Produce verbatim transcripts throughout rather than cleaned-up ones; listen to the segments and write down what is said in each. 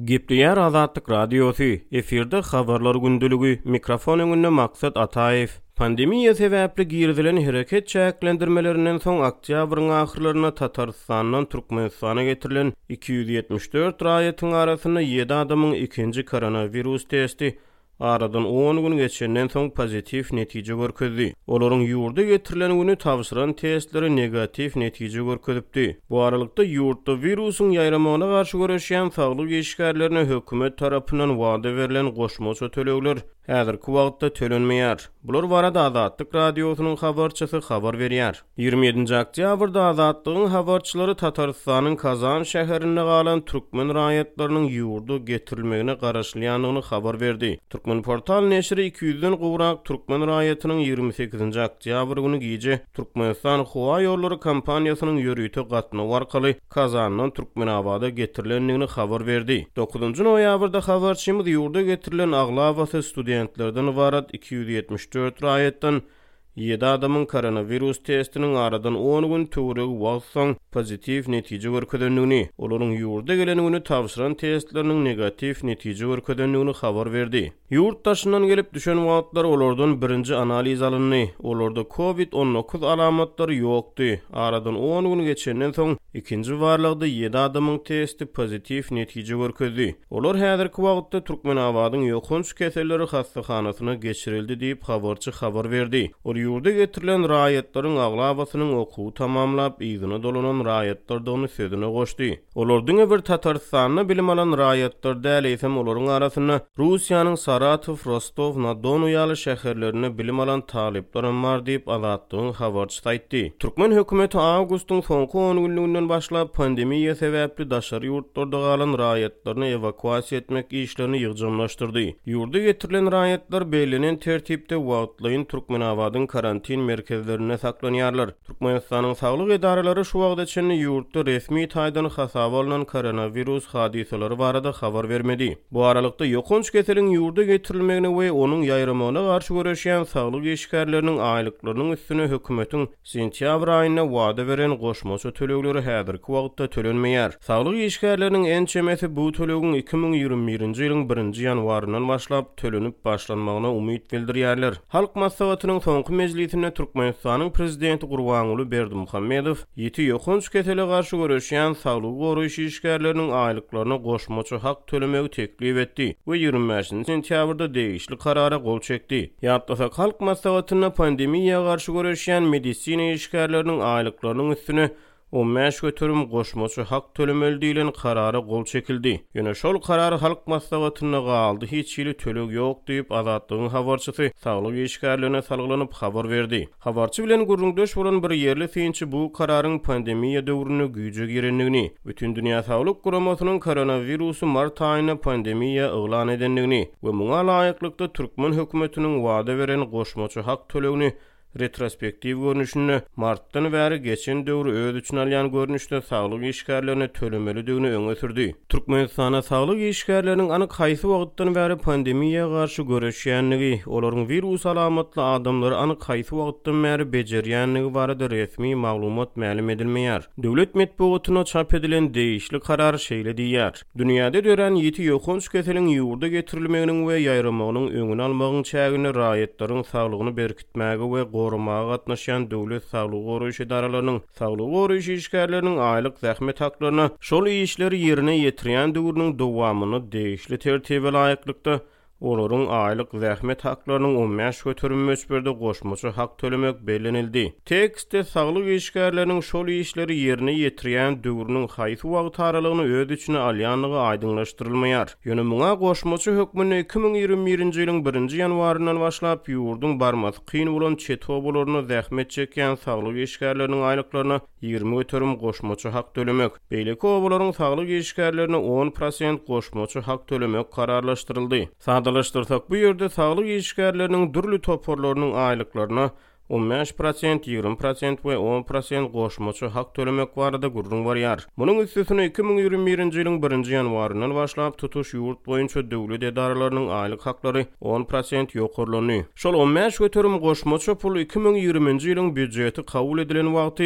Gepleyer Azatlyk Radiosu, efirde habarlar gündülügi, mikrofon öňünde Maksat Ataev. Pandemiýa sebäpli girdilen hereket çäklendirmelerinden soň oktýabryň ahyrlaryna Tatarstandan Türkmenistana getirilen iki yüz yetmiş dört raýatyň arasyna ýedi adamyň ikinji koronavirus testi aradan on gün geçenden soň pozitif netije görkezdi. Olaryň ýurda getirilen güni tabşyran testleri negatif netije görkezipdi. Bu aralykda ýurtda virusyň ýaýramagyna garşy görüşýän saglyk işgärlerine hökümet tarapyndan wada berilen goşmaça tölegler häzirki wagtda tölenmeýär. Bular barada Azatlyk Radiosynyň habarçysy habar berýär. ýygrimi ýedinji oktýabrda Azatlygyň habarçylary Tatarstanyň Kazan şäherinde galan türkmen raýatlarynyň ýurda getirilmegine garaşlýanyny habar berdi. Türkmen portal neşri iki yüzden gowrak türkmen raýatynyň ýygrimi sekizinji oktýabr güni gije Türkmenistan Howa ýollary kompaniýasynyň ýörüýte gatnawy arkaly Kazandan Türkmenabada getirilendigini habar berdi. dokuzunji noýabrda habarçymyz ýurda getirilen Aglabasy studentlerden ibarat iki yüz yetmiş dört raýatdan ýedi adamyň koronavirus testiniň aradan on gün töweregi wagtsoň pozitif netije görkezdendigini, olaryň ýurda gelenigini tabşyran testleriniň negatif netije görkezdendigini habar berdi. Ýurtdaşyndan gelip düşen wagtlar olardan birinji analiz alyndy. Olarda covid on dokuz alamatlary ýokdy. Aradan on gün geçenden soň ikinji warlygda ýedi adamyň testi pozitif netije görkezdi. Olar häzirki wagtda Türkmenabadyň ýokunç keselleri hastahanasyna geçirildi diýip habarçy habar berdi. Ol ýurda getirilen raýatlaryň aglabasynyň okuwy tamamlap ýygyna dolanan raýatlardygyny sözüne goşdy. Olardyň bir Tatarstanyna bilim alan raýatlar däleýsem olaryň arasyna Russiýanyň Saratov, Rostov, Na-Don ýaly şäherlerine bilim alan talyplar bar diýip Azatlygyň habarçysy aýtdy. Türkmen hökümeti awgustyň soňky on günlüginden başlap pandemiýa sebäpli daşary ýurtlarda galan raýatlaryny evakuasiýa etmek işlerini ýygjamlaşdyrdy. Ýurda getirilen raýatlar belinen tertipde wagtlaýyn Türkmenabadyň karantin merkezlerine saklanýarlar. Türkmenistanyň saglyk edaralary şu wagtda çenli ýurtda resmi taýdan hasaba alynan koronavirus hadiseleri barada habar bermedi. Bu aralykda ýokunç keseliň ýurda getirilmegine we onuň ýaýramagyna garşy görüşýän saglyk işgärleriniň aýlyklarynyň üstüne hökümetiň sentýabr aýyna wada beren goşmaça tölegleri häzirki wagtda tölenmeýär. Saglyk işgärleriniň en çemesi bu tölegiň iki bin ýygrimi birinji ýylyň birinji ýanwaryndan başlap tölenip başlanmagyna umyt bildirýärler. Halk maslahatynyň soňky mejlisinde Türkmenistanyň prezidenti Gurbanuly Berdimuhammedow ýeti ýokunç kesele garşy görüşýän saglyk goraýşy işgärleriniň aýlyklaryna goşmaça hak tölemegi teklip etdi we ýygrimi beşinji sentýabrda degişli karara gol çekdi. Ýatlasak halk maslahatyna pandemiýa garşy görüşýän medisina işgärleriniň aýlyklarynyň üstüne on beş götürüm goşmaça hak tölemeli diýilen karara gol çekildi. Ýöne şol karar halk maslahatyna galdy, hiç ýyly töleg ýok diýip Azatlygyň habarçysy saglyk işgärlerine salgylanyp habar berdi. Habarçy bilen gurrundaş bolan bir ýerli synçy bu kararyň pandemiýa döwrüne güýje girendigini, bütün dünýä saglyk guramasynyň koronavirusy mart aýyna pandemiýa eglan edendigini we muňa laýyklykda türkmen hökümetiniň wada beren goşmaça hak tölegini retrospektiv görnüşünü martdan bäri geçen döwrü öz üçin alýan görnüşde saglyk işgärlerine tölemelidigini öňe sürdi. Türkmenistana saglyk işgärleriniň anyk haýsy wagtdan bäri pandemiýa garşy görüşýänligi, olaryň virus alamatly adamlary anyk haýsy wagtdan bäri bejerýänligi barada resmi maglumat ma'lum edilmeýär. Döwlet medeniýetyne çap edilen degişli karar şeýle diýär. Dünýäde dören ýeti ýokunç keseliň ýurda getirilmeginiň we ýaýramagynyň öňüni almagyň çägini raýatlaryň saglygyny berkitmäge we goramaga gatnaşan döwlet saglyk goraýşy edaralarynyň saglyk goraýşy işgärleriniň aýlyk zähmet haklaryna şol işleri ýerine ýetirýän döwrüniň dowamyny degişli tertibe laýyklykda olaryň aýlyk zähmet haklarynyň on beş götürüm möçberde goşmaça hak tölemek bellenildi. Tekstde saglyk işgärleriniň şol işleri ýerine ýetirýän döwrüniň haýsy wagt aralygyny öz içine alýanlygy aýdyňlaşdyrylmaýar. Ýöne muňa goşmaça hökmüne iki bin ýygrimi birinji ýylyň birinji ýanwaryndan başlap ýurdun barmasy kyn bolan çet obalaryna zähmet çekýän saglyk işgärleriniň aýlyklaryna ýygrimi götürüm goşmaça hak tölemek. Beýleki obalaryň saglyk işgärlerine on prosent goşmaça hak tölemek kararlaşdyryldy. Sadalaşdyrsak bu ýerde saglyk işgärleriniň dürli toporlarynyň aýlyklaryna on beş prosent, ýygrimi prosent we on prosent goşmaça hak tölemek barada gurrun barýar. Munyň üstüne iki bin ýygrimi birinji ýylyň birinji ýanwaryndan başlap tutuş ýurt boýunça döwlet edaralarynyň aýlyk haklary on prosent ýokurlany. Şol on beş götürüm goşmaça pul iki bin ýygrimiňji ýylyň büdjeti kabul edilen wagty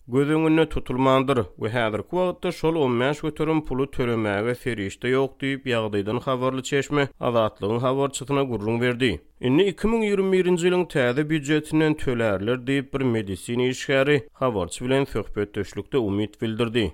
gözüňünde tutulmandyr we häzirki wagtda şol on beş götürüm pulu tölemäge serişde ýok diýip ýagdaýdan habarly çeşme Azatlygyň habarçysyna gurrun berdi. Inni iki bin ýygrimi birinji ýylyň täze büdjetinden tölerler diýip bir medisina işgäri habarçy bilen söhbetdeşlikde umyt bildirdi.